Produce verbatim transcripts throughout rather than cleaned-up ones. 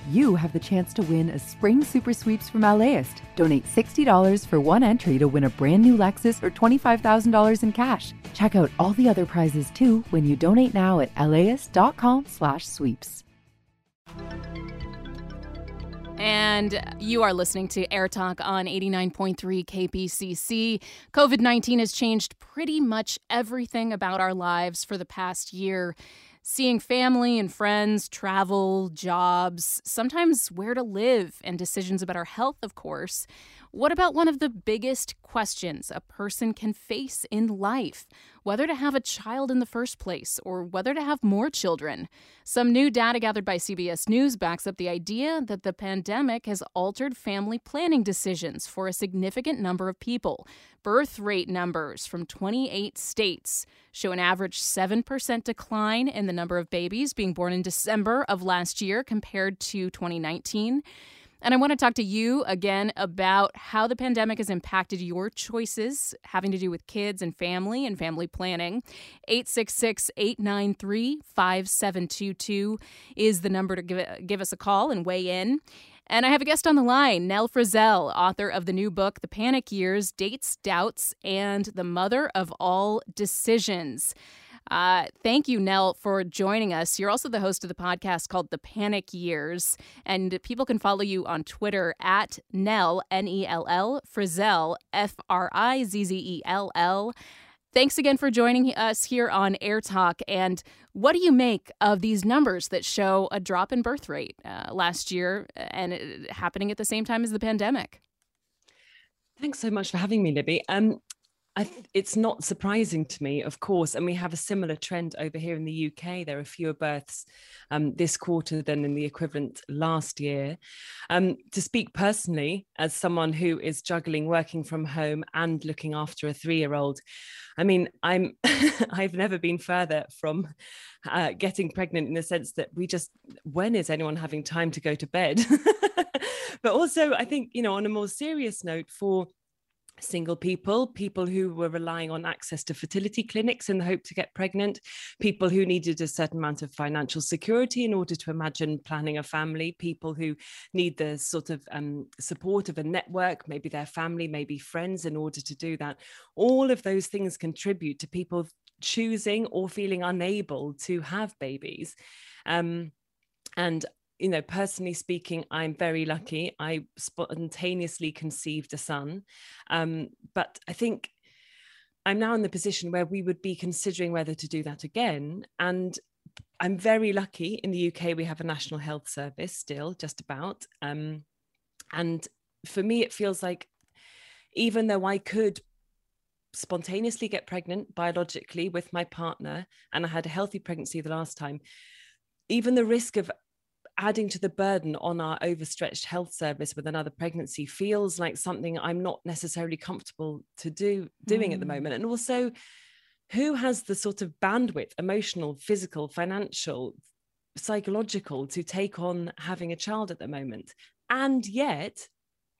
you have the chance to win a spring super sweeps from LAist. Donate sixty dollars for one entry to win a brand new Lexus or twenty-five thousand dollars in cash. Check out all the other prizes too when you donate now at laist.com slash sweeps. And you are listening to Air Talk on eighty-nine point three K P C C. covid nineteen has changed pretty much everything about our lives for the past year. Seeing family and friends, travel, jobs, sometimes where to live, and decisions about our health, of course. What about one of the biggest questions a person can face in life? Whether to have a child in the first place or whether to have more children. Some new data gathered by C B S News backs up the idea that the pandemic has altered family planning decisions for a significant number of people. Birth rate numbers from twenty-eight states show an average seven percent decline in the number of babies being born in December of last year compared to twenty nineteen. And I want to talk to you again about how the pandemic has impacted your choices having to do with kids and family and family planning. eight six six, eight nine three, five seven two two is the number to give, give us a call and weigh in. And I have a guest on the line, Nell Frizzell, author of the new book, The Panic Years, Dates, Doubts, and the Mother of All Decisions. Uh, thank you, Nell, for joining us. You're also the host of the podcast called The Panic Years, and people can follow you on Twitter at Nell, N E L L, Frizzell, F R I Z Z E L L. Thanks again for joining us here on Air Talk. And what do you make of these numbers that show a drop in birth rate uh, last year and it happening at the same time as the pandemic? Thanks so much for having me, Libby. Um, I th- it's not surprising to me, of course, and we have a similar trend over here in the U K. There are fewer births um, this quarter than in the equivalent last year. Um, to speak personally, as someone who is juggling working from home and looking after a three-year-old, I mean, I'm I've never been further from uh, getting pregnant in the sense that we just, when is anyone having time to go to bed? But also, I think, you know, on a more serious note, for single people, people who were relying on access to fertility clinics in the hope to get pregnant, people who needed a certain amount of financial security in order to imagine planning a family, people who need the sort of um, support of a network, maybe their family, maybe friends in order to do that. All of those things contribute to people choosing or feeling unable to have babies. Um, and You know, personally speaking, I'm very lucky. I spontaneously conceived a son. Um, but I think I'm now in the position where we would be considering whether to do that again. And I'm very lucky. In the U K, we have a National Health Service still, just about. Um, and for me, it feels like even though I could spontaneously get pregnant biologically with my partner, and I had a healthy pregnancy the last time, even the risk of adding to the burden on our overstretched health service with another pregnancy feels like something I'm not necessarily comfortable to do doing mm. at the moment. And also, who has the sort of bandwidth, emotional, physical, financial, psychological, to take on having a child at the moment? And yet,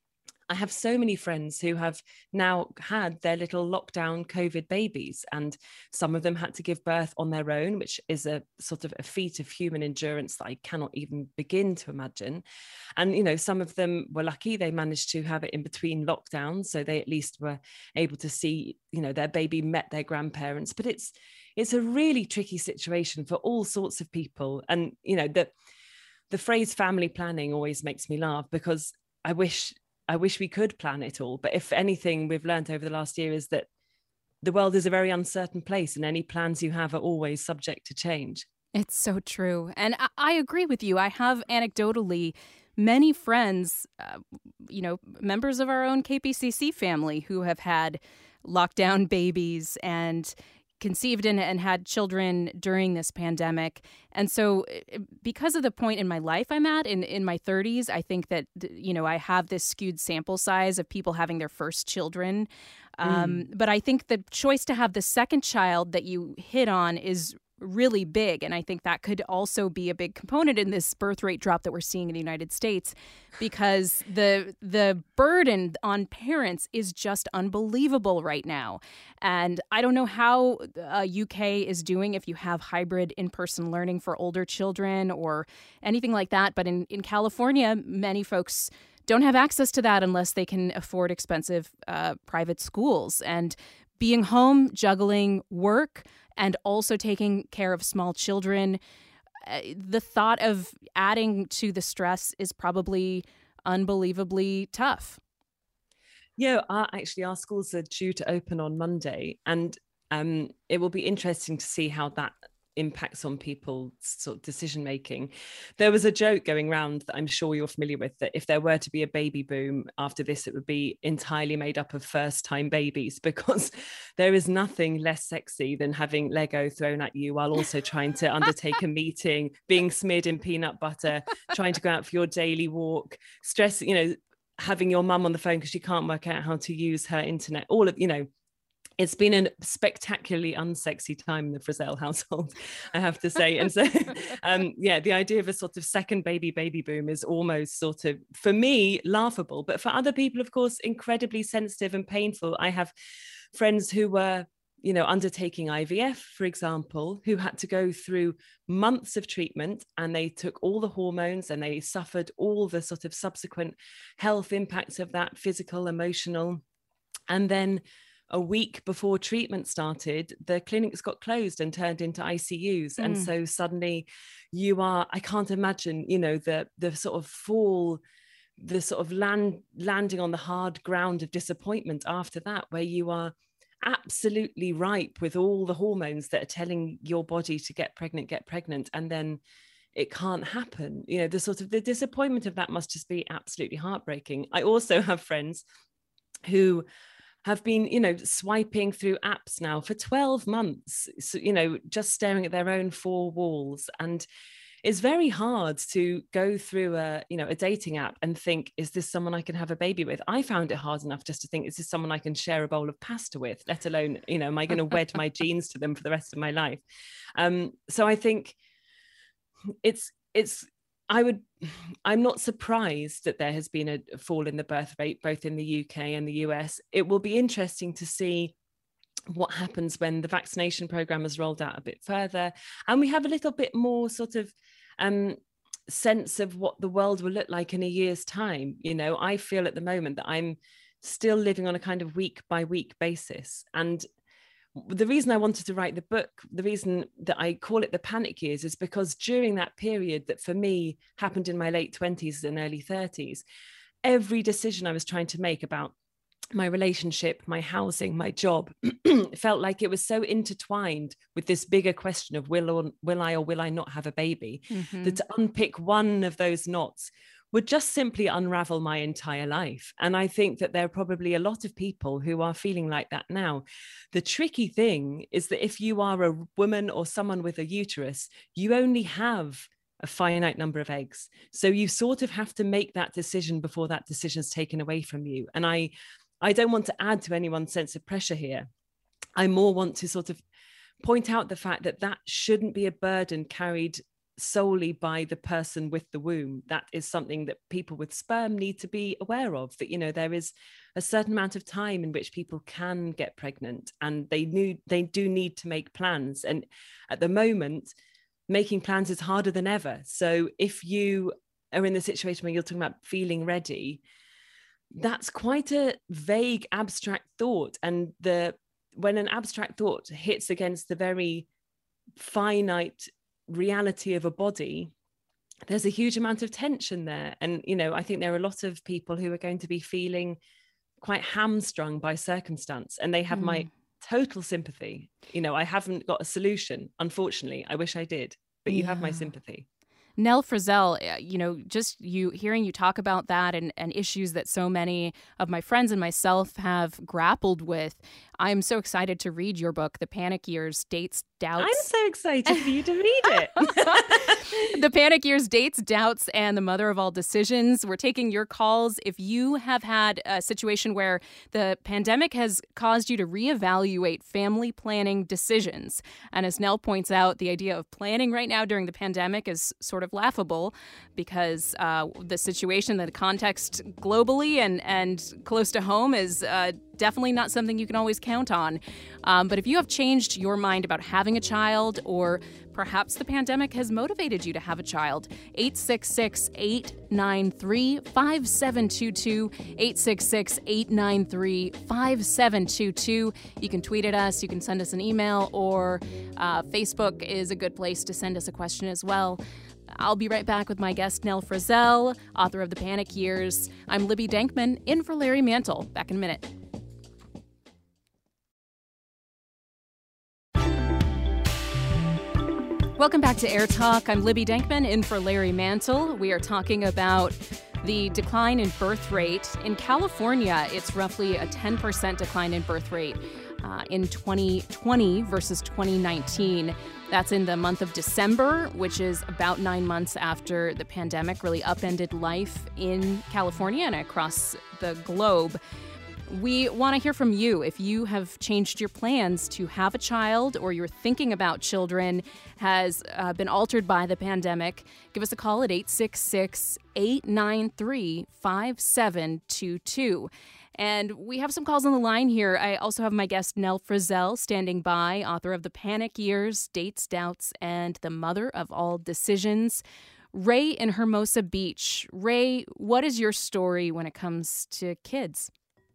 I have so many friends who have now had their little lockdown COVID babies, and some of them had to give birth on their own, which is a sort of a feat of human endurance that I cannot even begin to imagine. And, you know, some of them were lucky. They managed to have it in between lockdowns, so they at least were able to see, you know, their baby met their grandparents. But it's it's a really tricky situation for all sorts of people. And, you know, the, the phrase family planning always makes me laugh, because I wish... I wish we could plan it all. But if anything we've learned over the last year is that the world is a very uncertain place, and any plans you have are always subject to change. It's so true. And I, I agree with you. I have anecdotally many friends, uh, you know, members of our own K P C C family who have had lockdown babies and conceived and, and had children during this pandemic. And so because of the point in my life I'm at, in, in my thirties, I think that, you know, I have this skewed sample size of people having their first children. Um, mm. But I think the choice to have the second child that you hit on is really big. And I think that could also be a big component in this birth rate drop that we're seeing in the United States, because the the burden on parents is just unbelievable right now. And I don't know how uh, U K is doing if you have hybrid in-person learning for older children or anything like that. But in, in California, many folks don't have access to that unless they can afford expensive uh, private schools. And being home, juggling work, and also taking care of small children, uh, the thought of adding to the stress is probably unbelievably tough. Yeah, our, actually, our schools are due to open on Monday, and um, it will be interesting to see how that impacts on people's sort of decision making. There was a joke going around that I'm sure you're familiar with, that if there were to be a baby boom after this, it would be entirely made up of first time babies, because there is nothing less sexy than having Lego thrown at you while also trying to undertake a meeting, being smeared in peanut butter, trying to go out for your daily walk, stress, you know, having your mum on the phone because she can't work out how to use her internet, all of, you know, it's been a spectacularly unsexy time in the Frizzell household, I have to say. And so, um, yeah, the idea of a sort of second baby baby boom is almost sort of, for me, laughable. But for other people, of course, incredibly sensitive and painful. I have friends who were, you know, undertaking I V F, for example, who had to go through months of treatment, and they took all the hormones and they suffered all the sort of subsequent health impacts of that, physical, emotional. And then a week before treatment started, the clinics got closed and turned into I C Us. Mm. And so suddenly you are, I can't imagine, you know, the the sort of fall, the sort of land landing on the hard ground of disappointment after that, where you are absolutely ripe with all the hormones that are telling your body to get pregnant, get pregnant, and then it can't happen. You know, the sort of the disappointment of that must just be absolutely heartbreaking. I also have friends who have been, you know, swiping through apps now for twelve months, so, you know, just staring at their own four walls. And it's very hard to go through a, you know, a dating app and think, is this someone I can have a baby with? I found it hard enough just to think, is this someone I can share a bowl of pasta with, let alone, you know, am I going to wed my genes to them for the rest of my life? Um, so I think it's, it's, I would, I'm not surprised that there has been a fall in the birth rate, both in the U K and the U S. It will be interesting to see what happens when the vaccination program is rolled out a bit further, and we have a little bit more sort of um, sense of what the world will look like in a year's time. You know, I feel at the moment that I'm still living on a kind of week by week basis. And the reason I wanted to write the book, the reason that I call it the panic years, is because during that period that for me happened in my late twenties and early thirties, every decision I was trying to make about my relationship, my housing, my job, felt like it was so intertwined with this bigger question of will or will I or will I not have a baby, mm-hmm. that to unpick one of those knots would just simply unravel my entire life. And I think that there are probably a lot of people who are feeling like that now. The tricky thing is that if you are a woman or someone with a uterus, you only have a finite number of eggs. So you sort of have to make that decision before that decision is taken away from you. And I, I don't want to add to anyone's sense of pressure here. I more want to sort of point out the fact that that shouldn't be a burden carried solely by the person with the womb. That is something that people with sperm need to be aware of, that, you know, there is a certain amount of time in which people can get pregnant, and they need, they do need to make plans. And at the moment, making plans is harder than ever. So if you are in the situation where you're talking about feeling ready, that's quite a vague, abstract thought. And the when an abstract thought hits against the very finite reality of a body, there's a huge amount of tension there. And, you know, I think there are a lot of people who are going to be feeling quite hamstrung by circumstance, and they have mm. my total sympathy. You know, I haven't got a solution, unfortunately. I wish I did, but you yeah. have my sympathy. Nell Frizzell, you know, just you hearing you talk about that and, and issues that so many of my friends and myself have grappled with, I'm so excited to read your book, The Panic Years, Dates Doubts. I'm so excited for you to read it. The Panic Years, Dates, Doubts, and the Mother of All Decisions. We're taking your calls. If you have had a situation where the pandemic has caused you to reevaluate family planning decisions, and as Nell points out, the idea of planning right now during the pandemic is sort of laughable because uh, the situation, the context globally and, and close to home is uh, definitely not something you can always count on. Um, but if you have changed your mind about having a child, or perhaps the pandemic has motivated you to have a child, eight six six, eight nine three, five seven two two, eight six six, eight nine three, five seven two two. You can tweet at us, you can send us an email, or uh, Facebook is a good place to send us a question as well. I'll be right back with my guest, Nell Frizzell, author of The Panic Years. I'm Libby Denkman, in for Larry Mantle. Back in a minute. Welcome back to Air Talk. I'm Libby Denkman, in for Larry Mantle. We are talking about the decline in birth rate. In California, it's roughly a ten percent decline in birth rate uh, in twenty twenty versus twenty nineteen. That's in the month of December, which is about nine months after the pandemic really upended life in California and across the globe. We want to hear from you. If you have changed your plans to have a child, or you're thinking about children, has uh, been altered by the pandemic, give us a call at eight six six, eight nine three, five seven two two. And we have some calls on the line here. I also have my guest, Nell Frizzell, standing by, author of The Panic Years, Dates, Doubts, and the Mother of All Decisions. Ray in Hermosa Beach. Ray, what is your story when it comes to kids?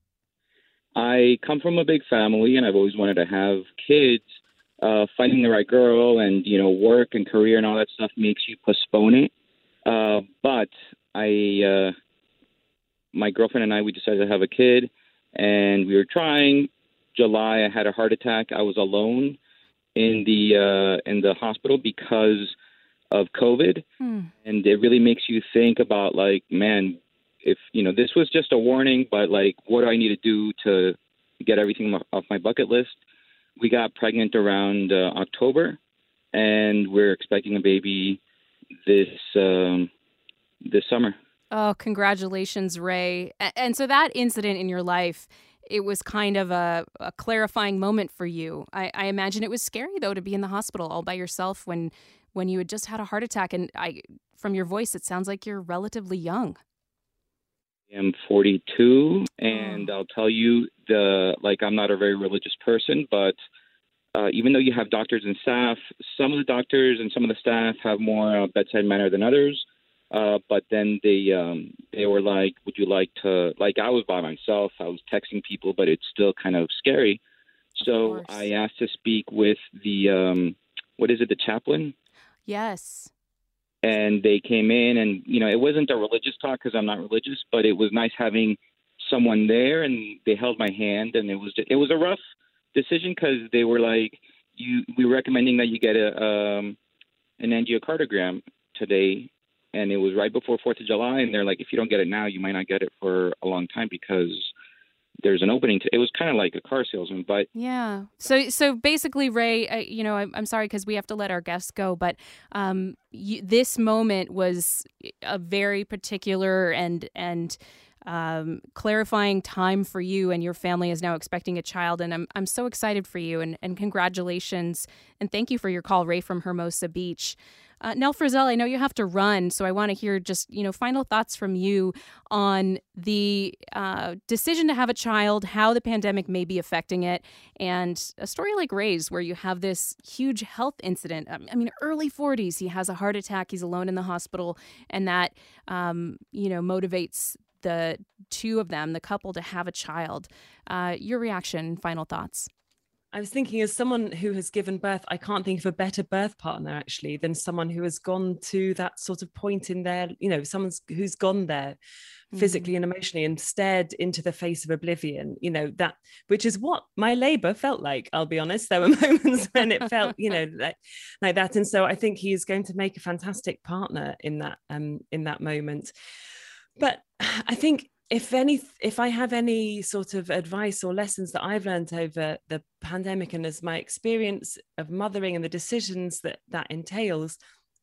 I come from a big family, and I've always wanted to have kids. Uh, finding the right girl and, you know, work and career and all that stuff makes you postpone it. Uh, but I, uh, my girlfriend and I, we decided to have a kid, and we were trying. July, I had a heart attack. I was alone in the uh, in the hospital because of COVID, hmm. and it really makes you think about, like, man, if, you know, this was just a warning, but, like, what do I need to do to get everything off my bucket list? We got pregnant around uh, October, and we're expecting a baby this um, this summer. Oh, congratulations, Ray. And so that incident in your life, it was kind of a, a clarifying moment for you. I, I imagine it was scary, though, to be in the hospital all by yourself when when you had just had a heart attack. And I, from your voice, it sounds like you're relatively young. I'm forty-two, and I'll tell you, the like, I'm not a very religious person, but uh, even though you have doctors and staff, some of the doctors and some of the staff have more uh, bedside manner than others. Uh, but then they um, they were like, would you like to, like, I was by myself, I was texting people, but it's still kind of scary. So of I asked to speak with the, um, what is it, the chaplain? Yes. And they came in, and, you know, it wasn't a religious talk because I'm not religious, but it was nice having someone there, and they held my hand, and it was it was a rough decision because they were like, you we were recommending that you get a um, an angiocardigram today, and it was right before fourth of July, and they're like, if you don't get it now, you might not get it for a long time because there's an opening. To, it was kind of like a car salesman, but yeah. So, so basically, Ray, uh, you know, I'm, I'm sorry because we have to let our guests go, but um, you, this moment was a very particular and and um, clarifying time for you, and your family is now expecting a child, and I'm I'm so excited for you, and and congratulations, and thank you for your call, Ray from Hermosa Beach. Uh, Nell Frizzell, I know you have to run, so I want to hear just, you know, final thoughts from you on the uh, decision to have a child, how the pandemic may be affecting it, and a story like Ray's where you have this huge health incident. I mean, early forties, he has a heart attack, he's alone in the hospital, and that, um, you know, motivates the two of them, the couple, to have a child. Uh, your reaction, final thoughts? I was thinking, as someone who has given birth, I can't think of a better birth partner, actually, than someone who has gone to that sort of point in their, you know, someone who's gone there physically mm-hmm. and emotionally and stared into the face of oblivion, you know, that, which is what my labor felt like, I'll be honest. There were moments when it felt, you know, like, like that. And so I think he is going to make a fantastic partner in that, um, in that moment. But I think if any, if I have any sort of advice or lessons that I've learned over the pandemic and as my experience of mothering and the decisions that that entails,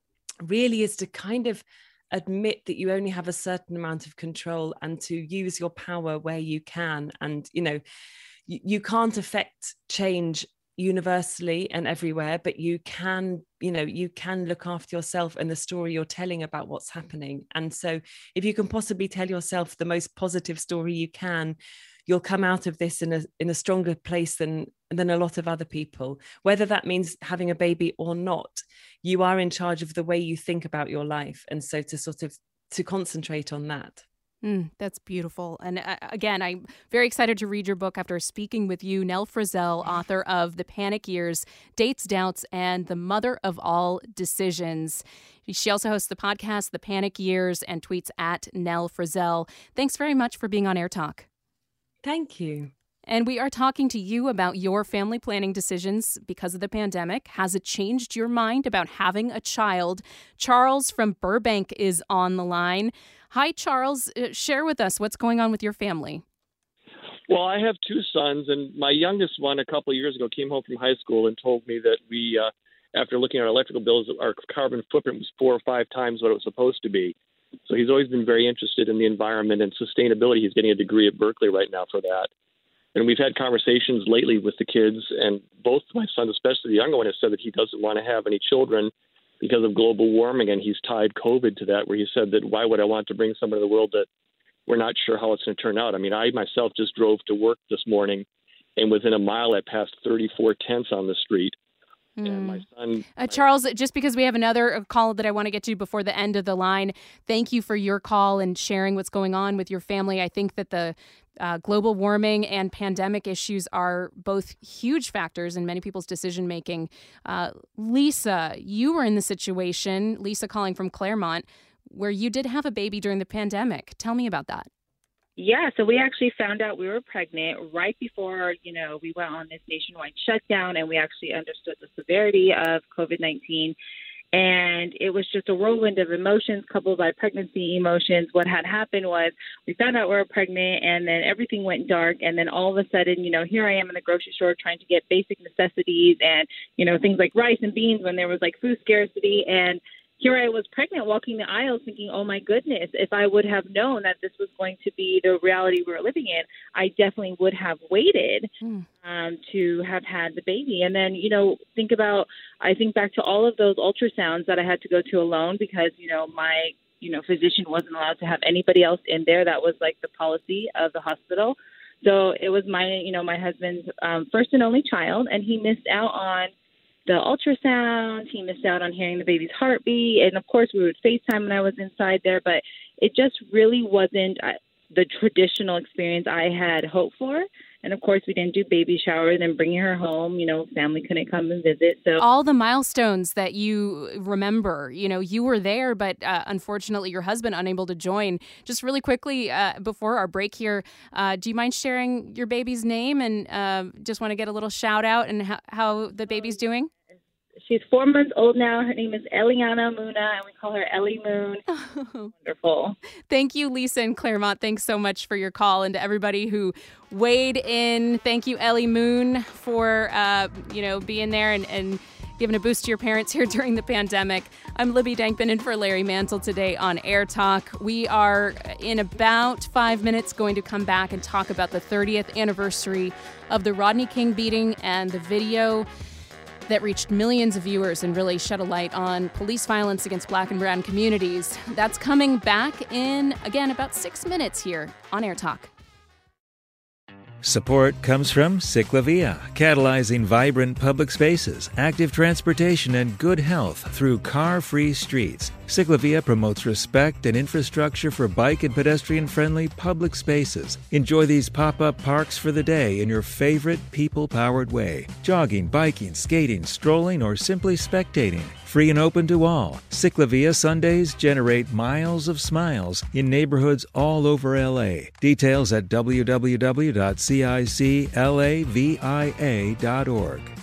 really is to kind of admit that you only have a certain amount of control and to use your power where you can. And, you know, you, you can't affect change universally and everywhere, but you can, you know, you can look after yourself and the story you're telling about what's happening. And so if you can possibly tell yourself the most positive story you can, you'll come out of this in a in a stronger place than than a lot of other people. Whether that means having a baby or not, you are in charge of the way you think about your life. And so to sort of to concentrate on that. Mm, that's beautiful. And uh, again, I'm very excited to read your book after speaking with you, Nell Frizzell, author of The Panic Years, Dates, Doubts, and the Mother of All Decisions. She also hosts the podcast, The Panic Years, and tweets at Nell Frizzell. Thanks very much for being on Air Talk. Thank you. And we are talking to you about your family planning decisions because of the pandemic. Has it changed your mind about having a child? Charles from Burbank is on the line. Hi, Charles. Uh, share with us what's going on with your family. Well, I have two sons, and my youngest one a couple of years ago came home from high school and told me that we, uh, after looking at our electrical bills, our carbon footprint was four or five times what it was supposed to be. So he's always been very interested in the environment and sustainability. He's getting a degree at Berkeley right now for that. And we've had conversations lately with the kids, and both my sons, especially the younger one, has said that he doesn't want to have any children because of global warming, and he's tied COVID to that, where he said that why would I want to bring someone to the world that we're not sure how it's going to turn out. I mean, I myself just drove to work this morning, and within a mile I passed thirty-four tents on the street. Mm. And my son, uh, Charles, just because we have another call that I want to get to before the end of the line, thank you for your call and sharing what's going on with your family. I think that the Uh, global warming and pandemic issues are both huge factors in many people's decision-making. Uh, Lisa, you were in the situation, Lisa calling from Claremont, where you did have a baby during the pandemic. Tell me about that. Yeah, so we actually found out we were pregnant right before, you know, we went on this nationwide shutdown, and we actually understood the severity of COVID nineteen. And it was just a whirlwind of emotions coupled by pregnancy emotions. What had happened was we found out we were pregnant, and then everything went dark. And then all of a sudden, you know, here I am in the grocery store trying to get basic necessities and, you know, things like rice and beans when there was like food scarcity. And here I was pregnant walking the aisles thinking, oh, my goodness, if I would have known that this was going to be the reality we were living in, I definitely would have waited mm. um, to have had the baby. And then, you know, think about, I think back to all of those ultrasounds that I had to go to alone because, you know, my, you know, physician wasn't allowed to have anybody else in there. That was like the policy of the hospital. So it was my, you know, my husband's um, first and only child, and he missed out on the ultrasound. He missed out on hearing the baby's heartbeat. And of course we would FaceTime when I was inside there, but it just really wasn't the traditional experience I had hoped for. And of course we didn't do baby showers and bringing her home, you know, family couldn't come and visit. So all the milestones that you remember, you know, you were there, but uh, unfortunately your husband unable to join. Just really quickly uh, before our break here, uh, do you mind sharing your baby's name? And uh, just want to get a little shout out and how, how the baby's doing? She's four months old now. Her name is Eliana Muna, and we call her Ellie Moon. Wonderful. Thank you, Lisa in Claremont. Thanks so much for your call, and to everybody who weighed in. Thank you, Ellie Moon, for uh, you know being there and, and giving a boost to your parents here during the pandemic. I'm Libby Dankman in for Larry Mantle today on Air Talk. We are in about five minutes going to come back and talk about the thirtieth anniversary of the Rodney King beating and the video that reached millions of viewers and really shed a light on police violence against Black and brown communities. That's coming back in, again, about six minutes here on Air Talk. Support comes from Ciclavia, catalyzing vibrant public spaces, active transportation, and good health through car-free streets. Ciclavia promotes respect and infrastructure for bike and pedestrian-friendly public spaces. Enjoy these pop-up parks for the day in your favorite people-powered way. Jogging, biking, skating, strolling, or simply spectating. Free and open to all. Ciclavia Sundays generate miles of smiles in neighborhoods all over L A. Details at w w w dot ciclavia dot org.